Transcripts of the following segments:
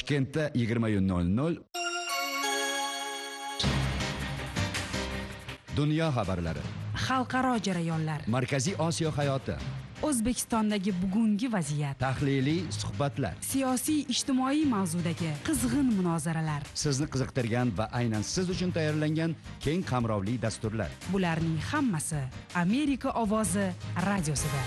Toshkentda 20:00 Dunyo xabarlari, xalqaro jarayonlar, Markaziy Osiyo hayoti, O'zbekistondagi bugungi vaziyat, tahliliy suhbatlar, siyosiy ijtimoiy mavzudagi qizg'in munozaralar, sizni qiziqtirgan va aynan siz uchun tayyorlangan keng qamrovli dasturlar. Bularning hammasi Amerika ovozi radiosida.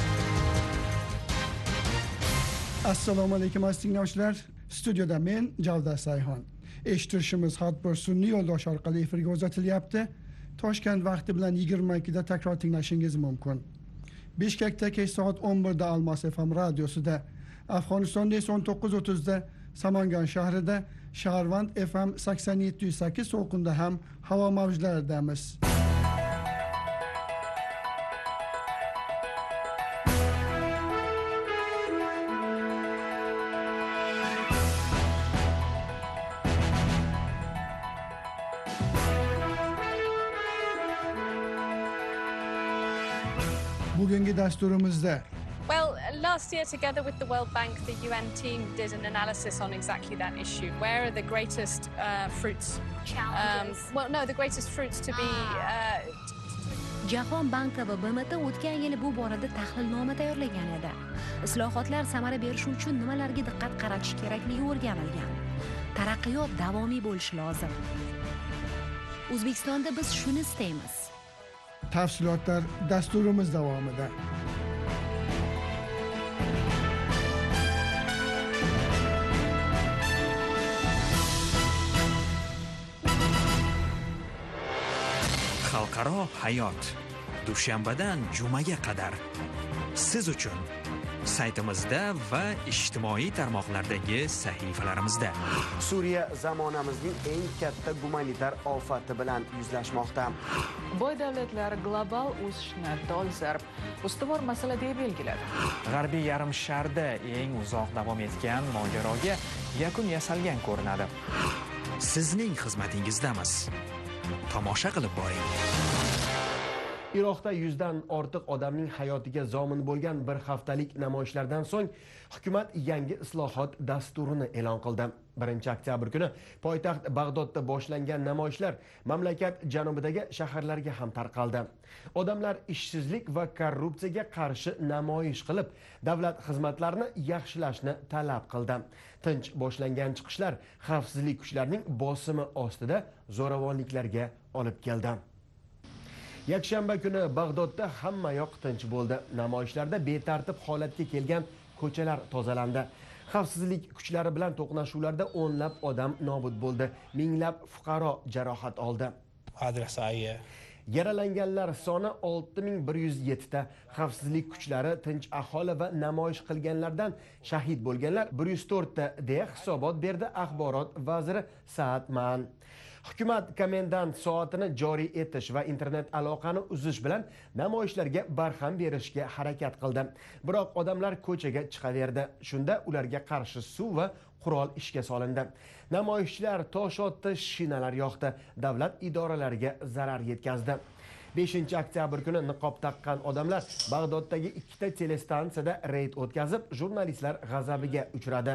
Assalomu alaykum aziz tinglovchilar. Studiyada men Javdat Sayxon. Eshittirishimiz har bir sun'iy yo'ldosh orqali efirga uzatilyapti. Toshkent vaqti bilan 22 da takror tinglashingiz mumkin. Bishkekda kech soat 11 da Almas FM radiosida, Afg'onistonda esa 19:30 da Samangan shahrida, Shaharvand FM 87.8 to'lqinda ham havo mavjlaridamiz. Bugungi dasturimizda Well, last year, together with the World Bank, the UN team did an analysis on exactly that issue. Where are the greatest fruits? Challenges. The greatest fruits to be. Jahon banki va BMT o'tgan yili bu borada tahlilnoma tayyorlagan edi. Islohotlar samara berishi uchun nimalarga diqqat qaratish kerakligi o'rganilgan. Taraqqiyot davomiy bo'lishi lozim. O'zbekistonda biz shuni istaymiz. tafsilotlar dasturimiz davomida. Xalqaro hayot dushanbadan jumaga qadar siz uchun saytimizda va ijtimoiy tarmoqlardagi sahifalarimizda. Suriya zamonamizning eng katta gumanitar ofati bilan yuzlashmoqda. Boy davlatlar global o'sishni dolzarb ustuvor masala deb belgiladi. G'arbiy yarim sharda eng uzoq davom etgan mojaroga yakun yasalgan ko'rinadi. Sizning xizmatingizdamiz. Tomosha qilib boring. Iroqda 100 dan ortiq odamning hayotiga zomin bo'lgan bir haftalik namoyishlardan so'ng hukumat yangi islohot dasturini e'lon qildi. 1-oktyabr kuni poytaxt Bag'dodda boshlangan namoyishlar mamlakat janubidagi shaharlarga ham tarqaldi. Odamlar ishsizlik va korrupsiyaga qarshi namoyish qilib, davlat xizmatlarini yaxshilashni talab qildi. Tinch boshlangan chiqishlar xavfsizlik kuchlarining bosimi ostida zo'ravonliklarga olib keldi. Yakshanba kuni Bag'dodda hamma yoq tinch bo'ldi. Namoyishlarda betartib holatga kelgan ko'chalar tozalandi. Xavfsizlik kuchlari bilan to'qnashuvlarda o'nlab odam nobud bo'ldi. Minglab fuqaro jarohat oldi. Yaralanganlar soni 6107 ta. Xavfsizlik kuchlari tinch aholi va namoyish qilganlardan shahid bo'lganlar 104 ta deya hisobot berdi axborot vaziri Saad Ma'an. Hukumat komendant soatini joriy etish va internet aloqani uzish bilan namoyishlarga barham berishga harakat qildi. Biroq odamlar ko'chaga chiqaverdi. Shunda ularga qarshi suv va qurol ishga solindi. Namoyishchilar tosh otdi, shinalar yoqdi, davlat idoralariga zarar yetkazdi. 5-oktyabr kuni niqob taqqan odamlar Bag'doddagi 2 ta telestansiyada reyd o'tkazib, jurnalistlar g'azabiga uchradi.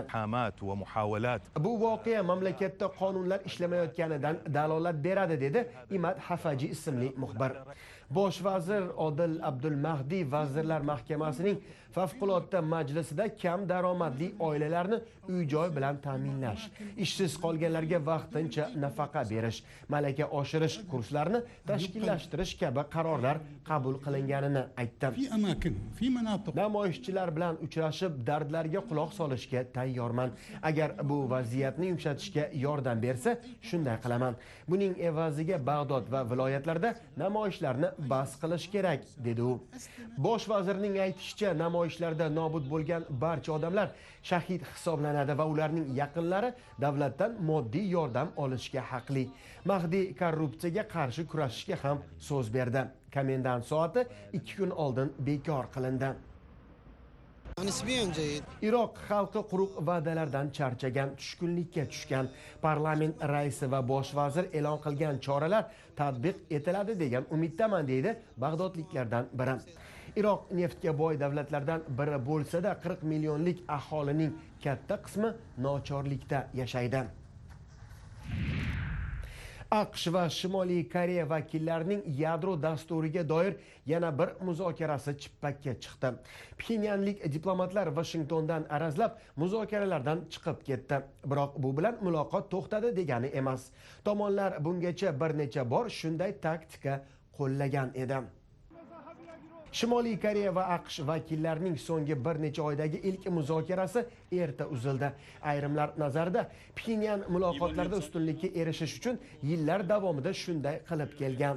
Bu voqea mamlakatda qonunlar ishlamayotganidan dalolat beradi, dedi Imad Hafaji ismli muxbir. Bosh vazir Odil Abdulmahdi Vazirlar Mahkamasining favqulodda majlisida kam daromadli oilalarni uy-joy bilan ta'minlash, ishsiz qolganlarga vaqtincha nafaqa berish, malaka oshirish kurslarini tashkillashtirish kabi qarorlar qabul qilinganini aytdi. Namoyishchilar bilan uchrashib, dardlarga quloq solishga tayyorman. Agar bu vaziyatni yumshatishga yordam bersa, shunday qilaman. Buning evaziga Bag'dod va viloyatlarda namoyishlarni bas qilish kerak, dedi u. Bosh vazirning aytishicha, namoyishlarda nobud bo'lgan barcha odamlar shahid hisoblanadi va ularning yaqinlari davlatdan moddiy yordam olishga haqli. Mahdi korrupsiyaga qarshi kurashishga ham so'z berdi. Komendant soati 2 kun oldin bekor qilindi. Iroq xalqi quruq va'dalardan charchagan, tushkunlikka tushgan. Parlament raisi va bosh vazir e'lon qilgan choralar tatbiq etiladi degan umiddaman, deydi bag'dodliklardan biri. Iroq neftga boy davlatlardan biri bo'lsa-da, 40 millionlik aholining katta qismi nochorlikda yashaydi. AQSh va Shimoliy Koreya vakillarining yadro dasturiga doir yana bir muzokarasi chippakka chiqdi. Pxenyanlik diplomatlar Washingtondan arazlab muzokaralardan chiqib ketdi. Biroq bu bilan muloqot to'xtadi degani emas. Tomonlar bungacha bir necha bor shunday taktika qo'llagan edi. Shimoliy Koreya va AQSh vakillarining so'nggi bir necha oydagi ilk muzokarasi erta uzildi. Ayrimlar nazarida Pxenyan muloqotlarda ustunlikka erishish uchun yillar davomida shunday qilib kelgan.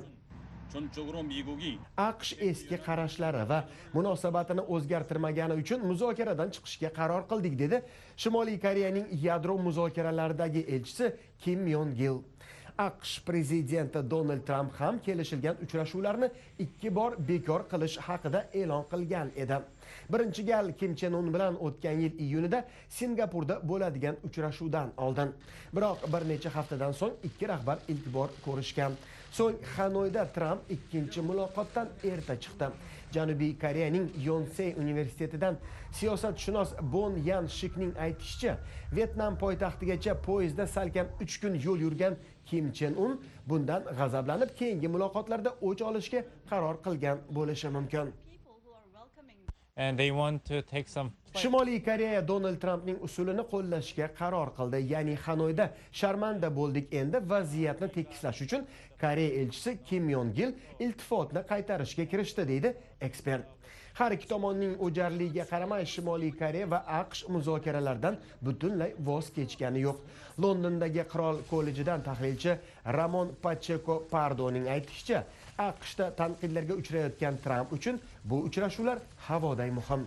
AQSh eski qarashlari va munosabatini o'zgartirmagani uchun muzokaradan chiqishga qaror qildik, dedi Shimoliy Koreyaning yadro muzokaralaridagi elchisi Kim Yong-gil. AQSh prezidenti Donald Trump ham kelishilgan uchrashuvlarni 2 bor bekor qilish haqida e'lon qilgan edi. Birinchi gal Kim Chen Un bilan o'tgan yil iyunida Singapurda bo'ladigan uchrashuvdan oldin. Biroq bir necha haftadan so'ng ikki rahbar ilk bor ko'rishgan. So'ng Hanoyda Trump ikkinchi muloqotdan erta chiqdi. Janubiy Koreyaning Yonsei universitetidan siyosatshunos Bon Yan Shikning aytishicha, Vyetnam poytaxtigacha poyezdda salkam 3 kun yo'l yurgan Kim Chen Un bundan g'azablanib keyingi muloqotlarda o'ch olishga qaror qilgan bo'lishi mumkin. And they want to take some Shimoliy Koreya Donald Trumpning usulini qo'llashga qaror qildi. Ya'ni Hanoyda sharmanda bo'ldik, endi vaziyatni tekislash uchun Koreya elchisi Kim Yong-gil iltifotni qaytarishga kirishdi, deydi ekspert. Har ikki tomonning o'jarligiga qaramay Shimoliy Koreya va AQSh muzokaralardan butunlay voz kechgani yo'q. Londondagi Qirol kollejidan tahlilchi Ramon Pacheco Pardoning aytishicha, AQShda tanqidlarga uchrayotgan Trump uchun bu uchrashuvlar havoday muhim.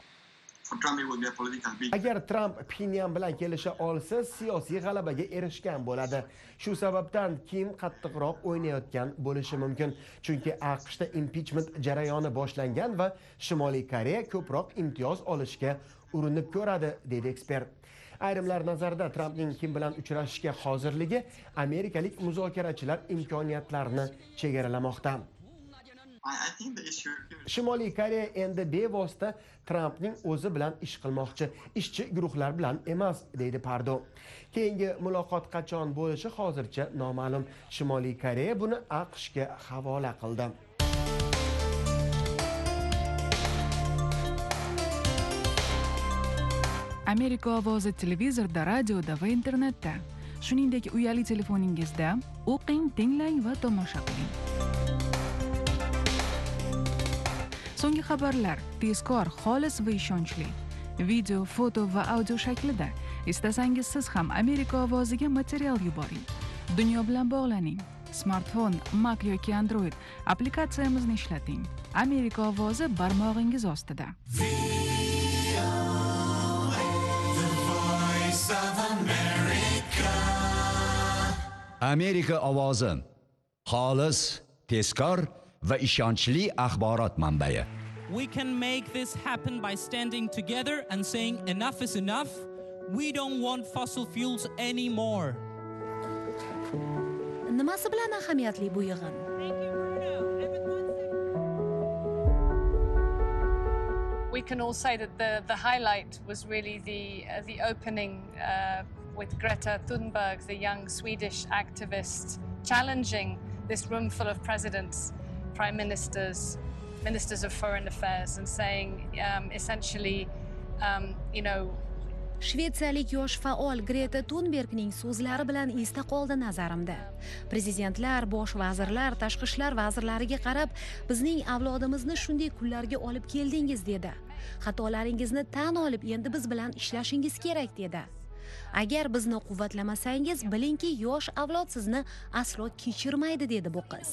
Agar Trump Pxenyan bilan kelisha olsa, siyosiy g'alabaga erishgan bo'ladi. Shu sababdan Kim qattiqroq o'ynayotgan bo'lishi mumkin. Chunki AQShda impichment jarayoni boshlangan va Shimoliy Koreya ko'proq imtiyoz olishga urinib ko'radi, dedi ekspert. Ayrimlar nazarida Trumpning Kim bilan uchrashishga hozirligi amerikalik muzokarachilar imkoniyatlarini chegaralamoqda. Shimoliy Koreya endi bevosita Trumpning o'zi bilan ish qilmoqchi, ishchi guruhlar bilan emas, deydi Pardo. Keyingi muloqot qachon bo'lishi hozircha noma'lum. Shimoliy Koreya buni AQShga havola qildi. Amerika ovozi televizorda, radioda va internetda, shuningdek uyali telefoningizda o'qing, tinglang va tomosha qiling. So'nggi xabarlar tezkor, xolis va ishonchli. Video, foto va audio shaklida. Istasangiz siz ham Amerika ovoziga material yuboring. Dunyo bilan bog'laning. Smartfon, Mac yoki Android applikatsiyamizni ishlating. Amerika ovozi barmog'ingiz ostida. Amerika ovozi xolis, tezkor va ishonchli axborot manbai. We can make this happen by standing together and saying enough is enough. We don't want fossil fuels anymore. Nimasi bilan ahamiyatli bu yig'in? We can all say that the highlight was really the opening with Greta Thunberg, the young Swedish activist, challenging this room full of presidents, prime ministers, ministers of foreign affairs, and saying essentially, Shvetsiyalik yosh faol Greta Thunbergning so'zlari bilan esda qoldi nazarimda. Prezidentlar, bosh vazirlar, tashqi ishlar vazirlariga qarab, bizning avlodimizni shunday kunlarga olib keldingiz, dedi. Xatolaringizni tan olib, endi biz bilan ishlashingiz kerak, dedi. Agar bizni quvvatlamasangiz, bilingki, yosh avlod sizni aslo kechirmaydi, dedi bu qiz.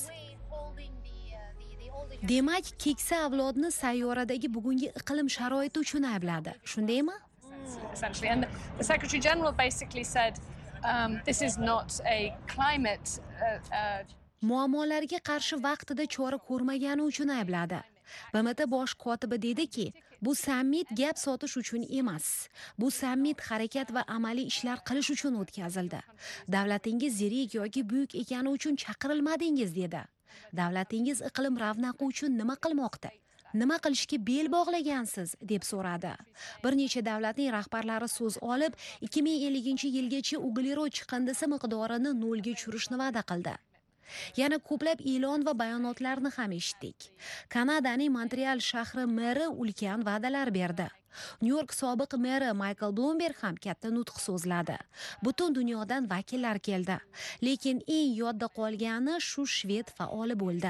Demak, keksa avlodni sayyoradagi bugungi iqlim sharoiti uchun aybladi. Shundaymi? Essentially, and the Secretary General basically said this is not a climate muammolarga qarshi vaqtida chora ko'rmagani uchun aybladi. BMT bosh kotibi dediki, bu sammit gap sotish uchun emas. Bu sammit harakat va amaliy ishlar qilish uchun o'tkazildi. Davlatingiz yirik yoki buyuk ekani uchun chaqirilmadingiz, dedi. Davlatingiz iqlim ravnaqi uchun nima qilmoqda? nima qilishga bel bog'lagansiz deb so'radi. Bir necha davlatning rahbarlari so'z olib 2050-yilgacha uglerod chiqindisi miqdorini nolga tushirishni va'da qildi. Yana ko'plab e'lon va bayonotlarni ham eshitdik. Kanadaning Montreal shahri meri ulkan va'dalar berdi. Nyu-York sobiq meri Michael Bloomberg ham katta nutq so'zladi. Butun dunyodan vakillar keldi. Lekin eng yodda qolgani shu shved faoli bo'ldi.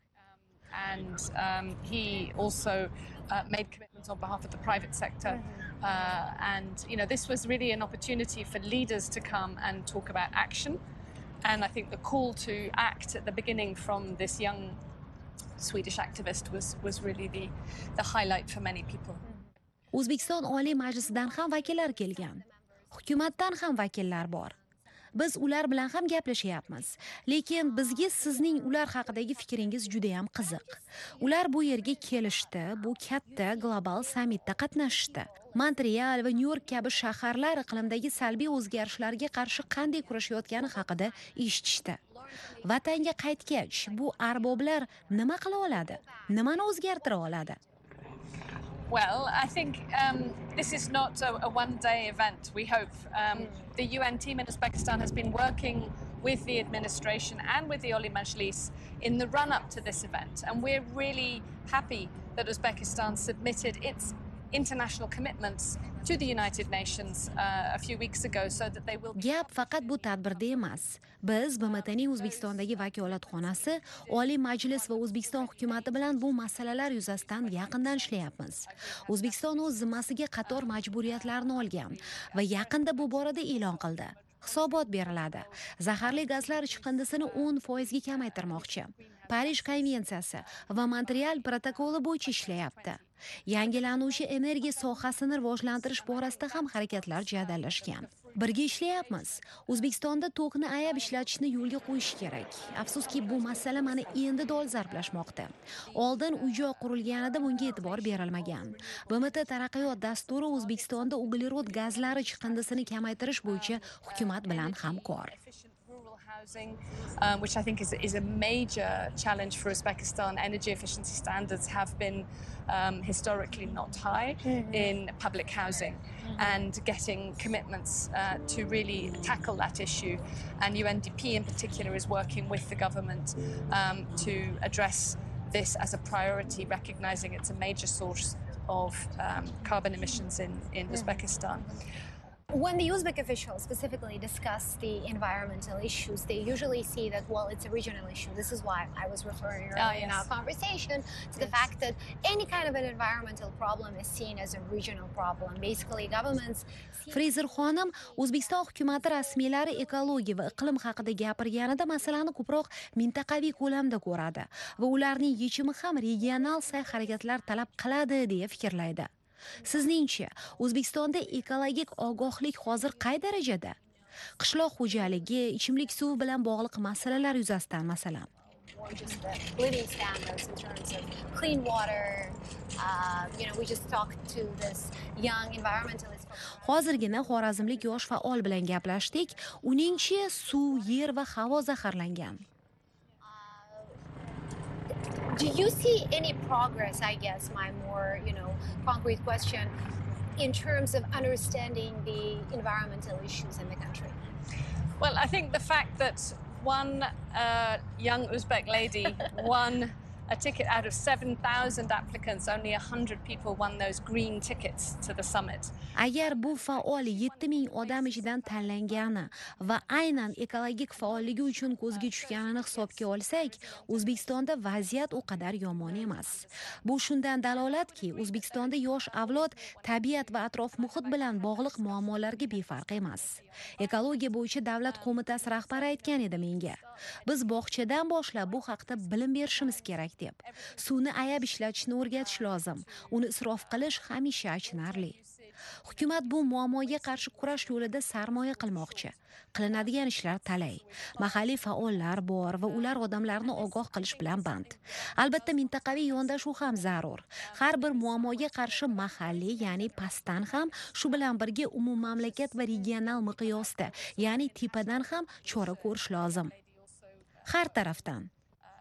And he also made commitments on behalf of the private sector. And, this was really an opportunity for leaders to come and talk about action. And I think the call to act at the beginning from this young Swedish activist was really the highlight for many people. O'zbekiston Oliy Majlisidan ham vakillar kelgan. Hukumatdan ham vakillar bor. Biz ular bilan ham gaplashyapmiz. Lekin bizga sizning ular haqidagi fikringiz juda ham qiziq. Ular bu yerga kelishdi, bu katta global sammitda qatnashdi. Montreal va Nyu-York kabi shaharlar iqlimdagi salbiy o'zgarishlarga qarshi qanday kurashayotgani haqida eshitishdi. Vatanga qaytgach, bu arboblar nima qila oladi? Nimani o'zgartira oladi? Well, I think this is not a one-day event, we hope. The UN team in Uzbekistan has been working with the administration and with the Oliy Majlis in the run-up to this event. And we're really happy that Uzbekistan submitted its international commitments to the United Nations a few weeks ago so that they will... Gap faqat bu tadbirda emas. Biz BMTning O'zbekistondagi vakolatxonasi, Oliy Majlis va O'zbekiston hukumati bilan bu masalalar yuzasidan yaqindan ishlayapmiz. O'zbekiston o'z zimmasiga qator majburiyatlarni olgan va yaqinda bu borada e'lon qildi. Hisobot beriladi. Zaharli gazlar chiqindisini 10% ga kamaytirmoqchi. Parij konvensiyasi va Montreal protokoli bo'yicha ishlayapti. Yangilanuvchi energiya sohasini rivojlantirish borasida ham harakatlar jadallashgan. Birga ishlayapmiz. O'zbekistonda tokni ayab ishlatishni yo'lga qo'yish kerak. Afsuski bu masala mana endi dolzarblashmoqda. Oldin uy-joy qurilganida bunga e'tibor berilmagan. BMT taraqqiyot dasturi O'zbekistonda uglerod gazlari chiqindisini kamaytirish bo'yicha hukumat bilan hamkor. Which I think is a major challenge for Uzbekistan. Energy efficiency standards have been historically not high in public housing, and getting commitments to really tackle that issue. And UNDP in particular is working with the government to address this as a priority, recognizing it's a major source of carbon emissions in Uzbekistan. When the Uzbek officials specifically discuss the environmental issues, they usually see that, well, it's a regional issue. This is why I was referring earlier in our conversation to the fact that any kind of an environmental problem is seen as a regional problem. Basically, governments... Fraser xonim, O'zbekiston hukumati rasmiylari ekologiya va iqlim haqida gapirganida masalani ko'proq mintaqaviy ko'lamda ko'radi va ularning yechimi ham regional sa'y-harakatlar talab qiladi deya fikrlaydi. Sizningcha, O'zbekistonda ekologik ogohlik hozir qay darajada? Qishloq xo'jaligi, ichimlik suvi bilan bog'liq masalalar yuzasidan masalan. Just the living standards in terms of clean water. We just talked to this young environmentalist. Hozirgina xorazmlik yosh faol bilan gaplashdik. Uningcha suv, yer va havo zaharlangan. Do you see any progress, I guess, my more, concrete question, in terms of understanding the environmental issues in the country? Well, I think the fact that one young Uzbek lady won a ticket out of 7,000 applicants, only 100 people won those green tickets to the summit. Agar bu faol 7,000 odam ichidan tanlangani va aynan ekologik faolligi uchun ko'zga tushganini hisobga olsak, O'zbekistonda vaziyat u qadar yomon emas. Bu shundan dalolatki, O'zbekistonda yosh avlod tabiat va atrof muhit bilan bog'liq muammolarga befarq emas. Ekologiya bo'yicha davlat qo'mitasi rahbari aytgan edi menga. Biz bog'chadan boshlab bu haqda bilim berishimiz kerak deb. Suvni ayab ishlatishni o'rgatish lozim. Uni isrof qilish hamisha achinarli. Hukumat bu muammoga qarshi kurash yo'lida sarmoya qilmoqchi. Qilinadigan ishlar talay. Mahalliy faollar bor va ular odamlarni ogoh qilish bilan band. Albatta mintaqaviy yondashuv ham zarur. Har bir muammoga qarshi mahalliy, ya'ni pastdan ham, shu bilan birga umummamlakat va regional miqyosda, ya'ni tepadan ham chora ko'rish lozim. Har tarafdan.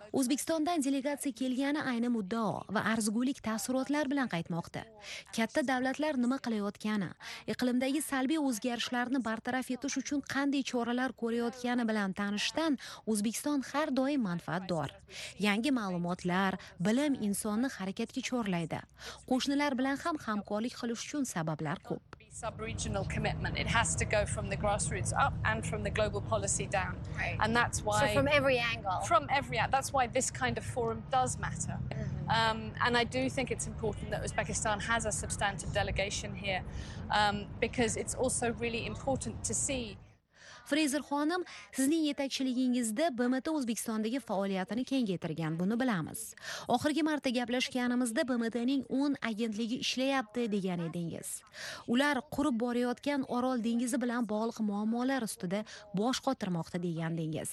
O'zbekistondan delegatsiya kelgani ayni muddao va arzigulik taassurotlar bilan qaytmoqda. Katta davlatlar nima qilayotgani, iqlimdagi salbiy o'zgarishlarni bartaraf etish uchun qanday choralar ko'rayotgani bilan tanishdan O'zbekiston har doim manfaatdor. Yangi ma'lumotlar, bilim insonni harakatga chorlaydi. Qo'shnilar bilan ham hamkorlik qilish uchun sabablar ko'p. Sub-regional commitment. It has to go from the grassroots up and from the global policy down. Right. And that's why... So from every angle. From every angle. That's why this kind of forum does matter. And I do think it's important that Uzbekistan has a substantive delegation here because it's also really important to see Fraser xonim, sizning yetakchiligingizda BMT O'zbekistondagi faoliyatini kengaytirgan, buni bilamiz. Oxirgi marta gaplashganimizda BMTning 10 agentligi ishlayapti degan edingiz. Ular qurib borayotgan Orol dengizi bilan bog'liq muammolar ustida bosh qotirmoqda degandingiz.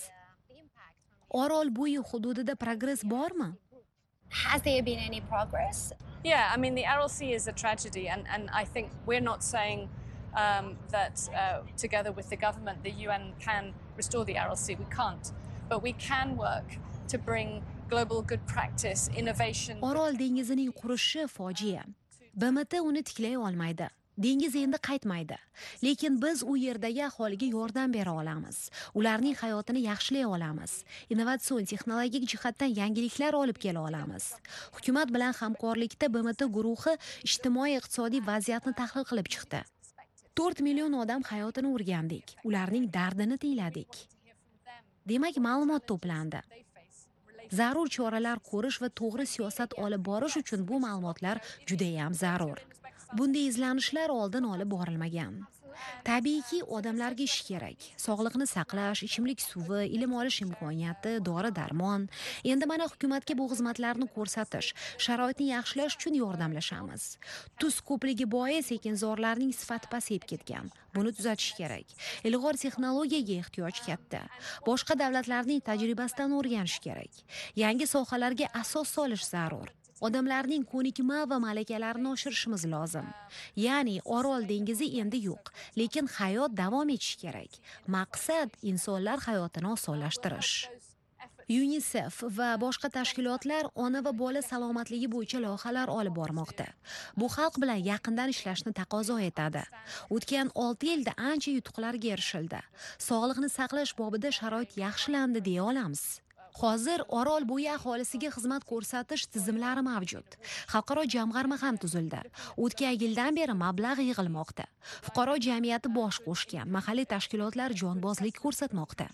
Orol bo'yi hududida progress bormi? Has there been any progress? Yeah, I mean the Aral Sea is a tragedy and I think we're not saying that together with the government, the UN can restore the Aral Sea. We can't. But we can work to bring global good practice, innovation. Orol dengizining qurishi fojia. BMT uni tiklay olmaydi. Dengiz endi qaytmaydi. Lekin biz u yerdagi aholiga yordam bera olamiz. Ularning hayotini yaxshilay olamiz. Innovatsion texnologik jihatdan yangiliklar olib kela olamiz. Hukumat bilan hamkorlikda BMT guruhi ijtimoiy-iqtisodiy vaziyatni tahlil qilib chiqdi. 4 million odam hayotini o'rgandik. Ularning dardini tingladik. Demak, ma'lumot to'plandi. Zarur choralar ko'rish va to'g'ri siyosat olib borish uchun bu ma'lumotlar juda ham zarur. Bunday izlanishlar oldin olib borilmagan. Tabiiyki, odamlarga ish kerak. Sog'liqni saqlash, ichimlik suvi, ilm olish imkoniyati, dori-darmon. Endi mana hukumatga bu xizmatlarni ko'rsatish, sharoitni yaxshilash uchun yordamlashamiz. Tuz ko'pligi bois ekinzorlarning sifati pasayib ketgan. Buni tuzatish kerak. Ilg'or texnologiyaga ehtiyoj katta. Boshqa davlatlarning tajribasidan o'rganish kerak. Yangi sohalarga asos solish zarur. Odamlarning ko'nikma va malakalarini oshirishimiz lozim. Ya'ni Orol dengizi endi yo'q, lekin hayot davom etishi kerak. Maqsad insonlar hayotini osonlashtirish. UNICEF va boshqa tashkilotlar ona va bola salomatligi bo'yicha loyihalar olib bormoqda. Bu xalq bilan yaqindan ishlashni taqozo etadi. O'tgan 6 yilda ancha yutuqlarga erishildi. Sog'liqni saqlash bobida sharoit yaxshilandi deya olamiz. Hozir Orol bo'yi aholisiga xizmat ko'rsatish tizimlari mavjud. Xalqaro jamg'arma ham tuzildi. O'tgan yildan beri mablag' yig'ilmoqda. Fuqaro jamiyati bosh qo'shgan, mahalliy tashkilotlar jonbozlik ko'rsatmoqda.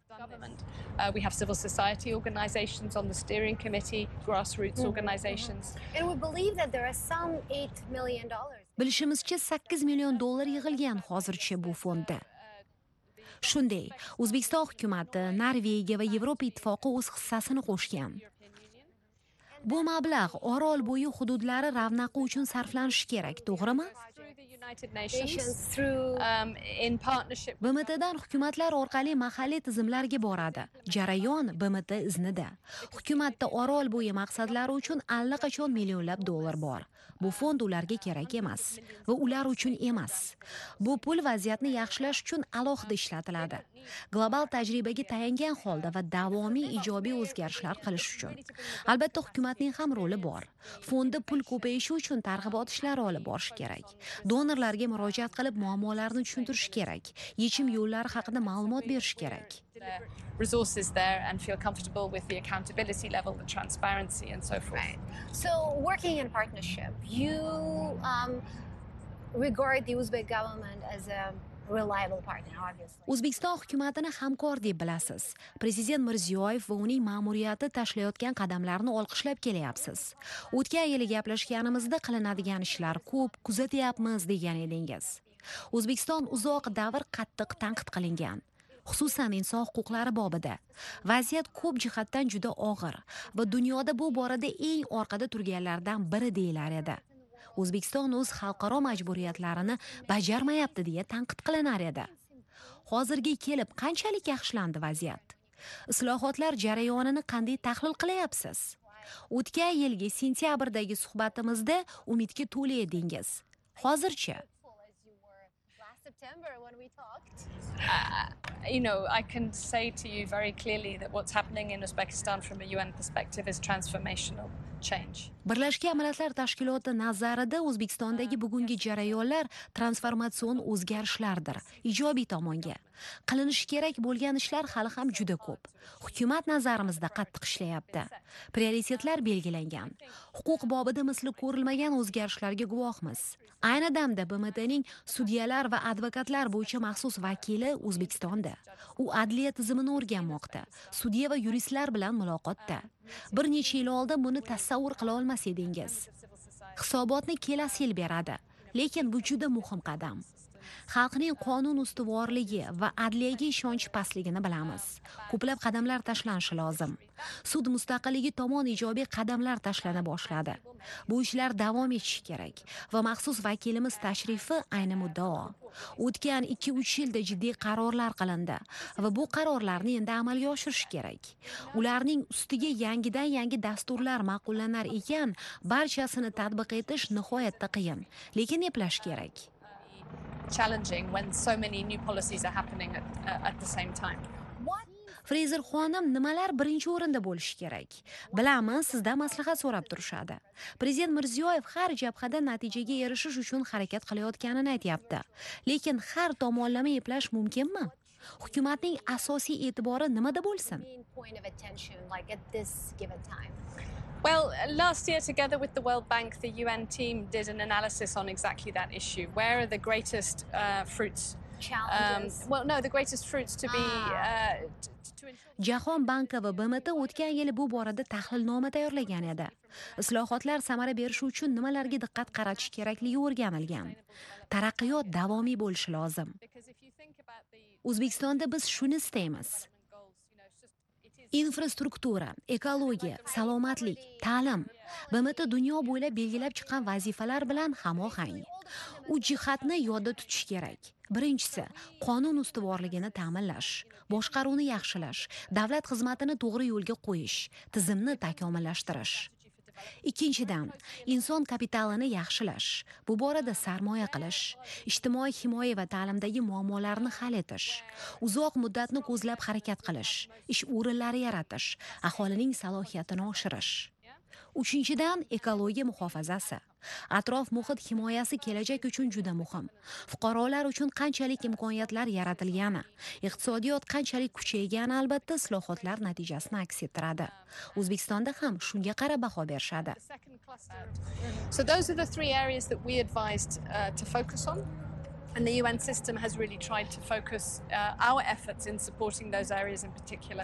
We have civil society organizations on the steering committee, grassroots organizations. And we believe that there are some $8 million. Bilishimizcha $8 million yig'ilgan hozircha bu fondda. Shunday, O'zbekiston hukumati, Norvegiya va Yevropa ittifoqi o'z hissasini qo'shgan. Bu mablag' Orol bo'yi hududlari ravnaqi uchun sarflanishi kerak, to'g'rimi? BMTdan hukumatlar orqali mahalliy tizimlarga boradi. Jarayon BMT iznida. Hukumatda Orol bo'yi maqsadlari uchun allaqachon millionlab dollar bor. Bu fond ularga kerak emas va ular uchun emas. Bu pul vaziyatni yaxshilash uchun alohida ishlatiladi. Global tajribaga tayangan holda va davomiy ijobiy o'zgarishlar qilish uchun. Albatta hukumatning ham roli bor. Fondda pul ko'payishi uchun targ'ibot ishlari olib borish kerak. Donorlarga murojaat qilib muammolarni tushuntirish kerak. Yechim yo'llari haqida ma'lumot berish kerak. Resources there and feel comfortable with the accountability level, the transparency and so forth. Right. So working in partnership, you regard the Uzbek government as a reliable partner, obviously. O'zbekiston hukumatini hamkor deb bilasiz. Prezident Mirziyoyev va uning ma'muriyati tashlayotgan qadamlarni olqishlab kelyapsiz. O'tgan yili gaplashganimizda qilinadigan ishlar ko'p, kuzatyapmiz degan edingiz. O'zbekiston uzoq davr qattiq tanqid qilingan. Xususan inson huquqlari bobida. Vaziyat ko'p jihatdan juda og'ir va dunyoda bu borada eng orqada turganlardan biri deyilar edi. O'zbekiston o'z xalqaro majburiyatlarini bajarmayapti deya tanqid qilinar edi. Hozirga kelib qanchalik yaxshilandi vaziyat? Islohotlar jarayonini qanday tahlil qilyapsiz? O'tgan yilgi sentyabrdagi suhbatimizda umidga to'la edingiz. Hozirchi? Last September when we talked. I can say to you very clearly that what's happening in Uzbekistan from a UN perspective is transformational change. Birlashgan Millatlar Tashkiloti nazarida O'zbekistondagi bugungi jarayonlar transformatsion o'zgarishlardir, ijobiy tomonga. Qilinishi kerak bo'lgan ishlar hali ham juda ko'p. Hukumat nazarimizda qattiq ishlayapti. Prioritetlar belgilangan. Huquq bobida misli ko'rilmagan o'zgarishlarga guvohmiz. Ayni damda BMTning sudyalar va advokatlar bo'yicha maxsus vakili O'zbekistonda. U adliya tizimini o'rganmoqda. Sudya va yuristlar bilan muloqotda. Bir necha yil oldin buni tasavvur qila olmas edingiz. Hisobotni kelasi yil beradi, lekin bu juda muhim qadam. Xalqning qonun ustuvorligi va adliyaga ishonchi pastligini bilamiz. Ko'plab qadamlar tashlanishi lozim. Sud mustaqilligi tomon ijobiy qadamlar tashlana boshladi. Bu ishlar davom etishi kerak va maxsus vakilimiz tashrifi ayni muddao. O'tgan 2-3 yilda jiddiy qarorlar qilindi va bu qarorlarni endi amalga oshirish kerak. Ularning ustiga yangi dasturlar ma'qullanar ekan, barchasini tatbiq etish nihoyatda qiyin, lekin eplash kerak. Challenging when so many new policies are happening at the same time. Fraser xonim, nimalar birinchi o'rinda bo'lishi kerak? Bilamiz, sizdan maslahat so'rab turishadi. Prezident Mirziyoyev har jabhada natijaga erishish uchun harakat qilayotganini aytayapti. Lekin har tomonlama eplash mumkinmi? Hukumatning asosiy e'tibori nimada bo'lsin? Well, last year, together with the World Bank, the UN team did an analysis on exactly that issue. Where are the greatest fruits? The greatest fruits to be. Jahon banki va BMT o'tgan yili bu borada tahlilnoma tayyorlagan edi. Islohotlar samara berishi uchun nimalarga diqqat qaratish kerakligi o'rganilgan. Taraqqiyot davomiy bo'lishi lozim. O'zbekistonda biz shuni istaymiz. Infrastruktura, ekologiya, salomatlik, ta'lim. BMT dunyo bo'ylab belgilab chiqqan vazifalar bilan hamohang. U jihatni yodda tutish kerak. Birinchisi, qonun ustuvorligini ta'minlash, boshqaruvni yaxshilash, davlat xizmatini to'g'ri yo'lga qo'yish, tizimni takomillashtirish. Ikkinchidan, inson kapitalini yaxshilash, bu borada sarmoya qilish, ijtimoiy himoya va ta'limdagi muammolarni hal etish, uzoq muddatni ko'zlab harakat qilish, ish o'rinlari yaratish, aholining salohiyatini oshirish. Uchinchidan, ekologiya muhofazasi. Atrof muhit himoyasi kelajak uchun juda muhim. Fuqarolar uchun qanchalik imkoniyatlar yaratilgani, iqtisodiyot qanchalik kuchaygani albatta islohotlar natijasini aks ettiradi. O'zbekistonda ham shunga qarab baho berishadi. So those are the three areas that we advised to focus on. And the UN system has really tried to focus our efforts in supporting those areas in particular.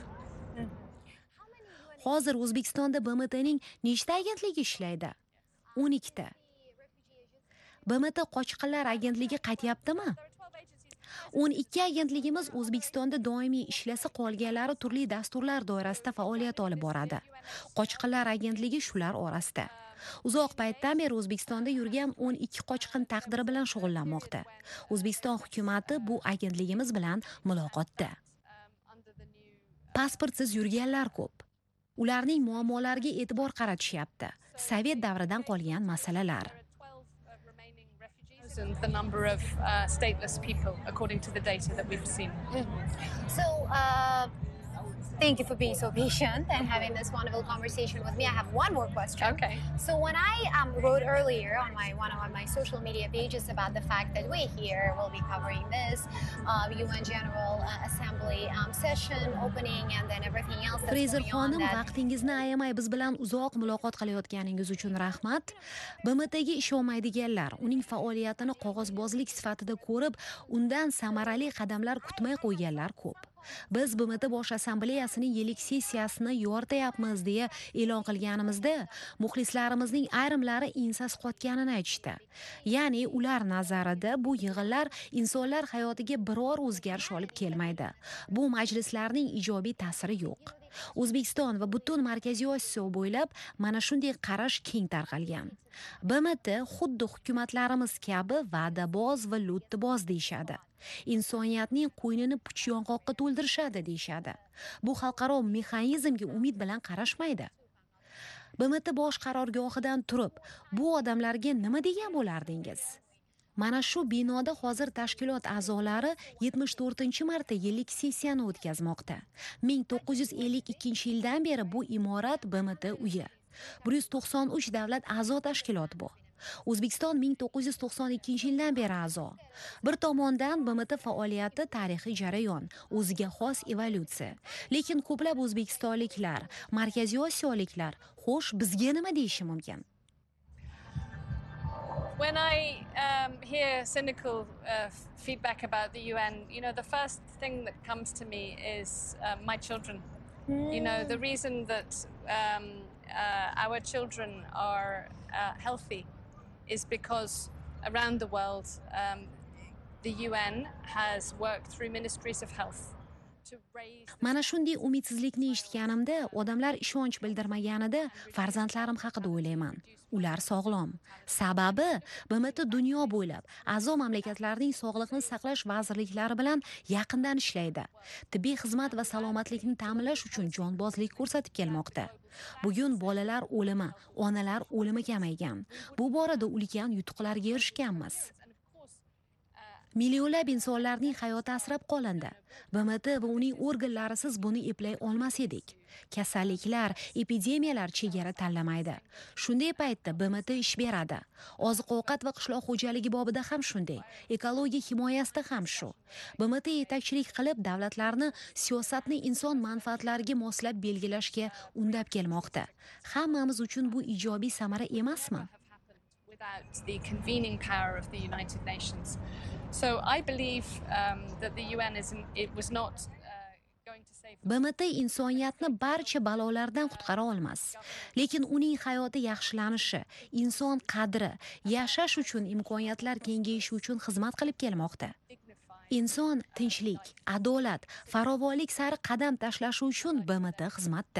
Hozir O'zbekistonda BMTning nechta agentligi ishlaydi? 12 ta. BMT qochqinlar agentligi qaytyaptimi? 12 agentligimiz O'zbekistonda doimiy ishlasa, qolganlari turli dasturlar doirasida faoliyat olib boradi. Qochqinlar agentligi shular orasida. Uzoq paytdan beri O'zbekistonda yurgan 12 qochqin taqdiri bilan shug'ullanmoqda. O'zbekiston hukumatı bu agentligimiz bilan muloqotda. Pasportsiz yurganlar ko'p. Ularning muammolariga e'tibor qaratishyapti. Sovet davridan qolgan masalalar. The number of stateless people according to the data that we've seen. So thank you for being so patient and having this wonderful conversation with me. I have one more question. Okay. So when I wrote earlier on one of my social media pages about the fact that we here will be covering this UN General Assembly session opening and then everything else that's Fraser going on. xonim, vaqtingizni ayamay biz bilan uzoq muloqot qilayotganingiz uchun rahmat. BMTga ishonmaydiganlar uning faoliyatini qog'ozbozlik sifatida ko'rib, undan samarali qadamlar kutmay qo'yganlar ko'p. Biz BMT bosh assambleyasining yillik sessiyasini yoritayapmiz deya e'lon qilganimizda, muxlislarimizning ayrimlari ensasi qotganini aytishdi. Ya'ni ular nazarida bu yig'inlar insonlar hayotiga biror o'zgarish olib kelmaydi. Bu majlislarning ijobiy ta'siri yo'q. O'zbekiston va butun Markaziy Osiyo bo'ylab mana shunday qarash keng tarqalgan. BMT xuddi hukumatlarimiz kabi va'daboz va lo'ttiboz deyishadi. Insoniyatning qo'ynini puch yong'oqqa to'ldirishadi deyishadi. Bu xalqaro mexanizmga umid bilan qarashmaydi. BMT bosh qarorgohidan turib, bu odamlarga nima degan bo'lardingiz? Mana shu binoda hozir tashkilot a'zolari 74-marta yillik sessiyani o'tkazmoqda. 1952-yildan beri bu imorat BMT uyi. 193 davlat a'zo tashkilot bu. O'zbekiston 1992-yildan beri a'zo. Bir tomondan BMT faoliyati tarixiy jarayon, o'ziga xos evolyutsiya. Lekin ko'plab o'zbekistonliklar, Markaziy Osiyoliklar, xo'sh, bizga nima deyishi mumkin? When I hear cynical feedback about the UN, the first thing that comes to me is my children. The reason that our children are healthy is because around the world the UN has worked through ministries of health. Mana shunday umidsizlikni eshitganimda, odamlar ishonch bildirmaganida farzandlarim haqida o'ylayman. Ular sog'lom. Sababi BMT dunyo bo'ylab a'zo mamlakatlarning sog'liqni saqlash vazirliklari bilan yaqindan ishlaydi. Tibbiy xizmat va salomatlikni ta'minlash uchun jonbozlik ko'rsatib kelmoqda. Bugun bolalar o'limi, onalar o'limi kamaygan. Bu borada ulkan yutuqlarga erishganmiz. Millionlab insonlarning hayoti asrab qolindi. BMT va uning organlarisiz buni eplay olmas edik. Kasalliklar, epidemiyalar chegara tanlamaydi. Shunday paytda BMT ish beradi. Oziq-ovqat va qishloq xo'jaligi bobida ham shunday. Ekologiya himoyasida ham shu. BMT yetakchilik qilib davlatlarni siyosatni inson manfaatlariga moslab belgilashga undab kelmoqda. Hammamiz uchun bu ijobiy samara emasmi? Without the convening power of the United Nations. So I believe that the UN was not going to save. BMT insoniyatni barcha balolardan qutqara olmas, lekin uning hayoti yaxshilanishi, inson qadri, yashash uchun imkoniyatlar kengayishi uchun xizmat qilib kelmoqda. Inson tinchlik, adolat, farovonlik sari qadam tashlashi uchun BMT xizmatda.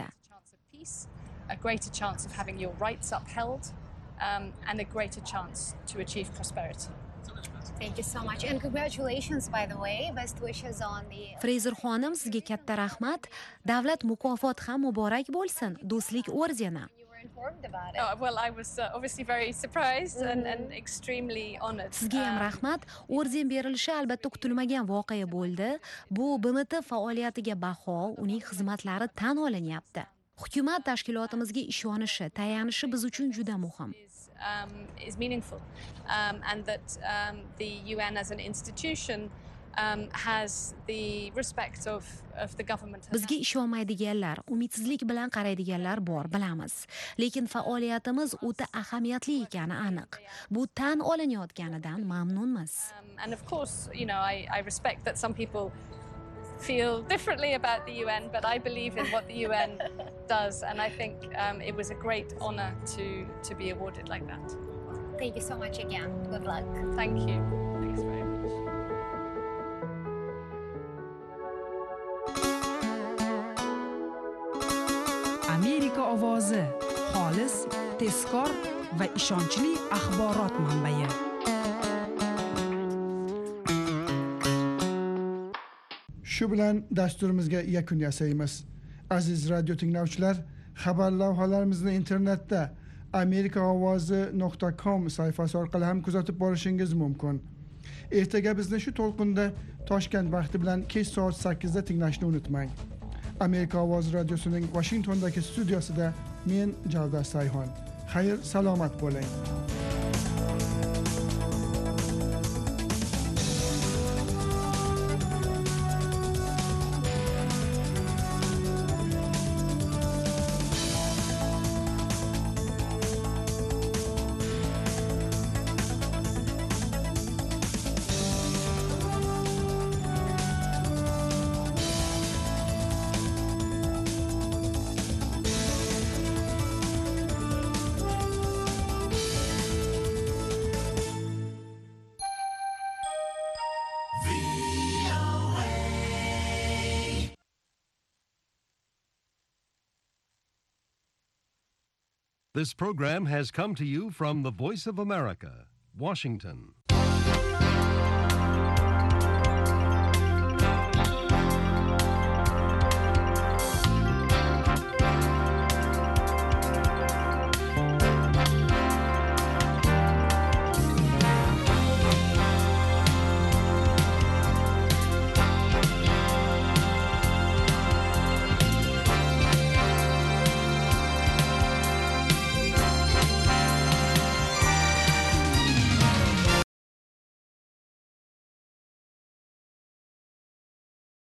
A greater chance of having your rights upheld and a greater chance to achieve prosperity. Thank you so much and congratulations, by the way. Best wishes on the Fraser xonim, sizga katta rahmat. Davlat mukofoti ham muborak bo'lsin. Do'stlik ordeni. Well, I was obviously very surprised and extremely honored. Sizga ham rahmat. Orden berilishi albatta kutilmagan voqea bo'ldi. Bu BMT faoliyatiga baho, uning xizmatlari tan olinyapti. Hukumat tashkilotimizga ishonishi, tayanishi biz uchun juda muhim. Is meaningful and that the UN as an institution has the respect of the government. Bizga ishonmaydiganlar, umidsizlik bilan qaraydiganlar bor, bilamiz. Lekin faoliyatimiz o'ta ahamiyatli ekani aniq. Bu tan olinayotganidan mamnunmiz. And of course, I respect that some people feel differently about the UN, but I believe in what the UN does, and I think it was a great honor to be awarded like that. Thank you so much again. Good luck. Thank you. Thanks very much. Amerika ovozi, xolis, tezkor va ishonchli axborot manbai. Shu bilan dasturimizga yakun yasaymiz. Aziz radio tinglovchilar, xabar lavhalarimizni internetda amerikaovozi.com sayfasi orqali ham kuzatib borishingiz mumkin. Ertaga bizni shu to'lqinda Toshkent vaqti bilan kech soat 8 da tinglashni unutmang. Amerika ovozi radiosining Washingtondagi studiosida men Javdat Sayhon. Xayr, salomat bo'ling. This program has come to you from the Voice of America, Washington.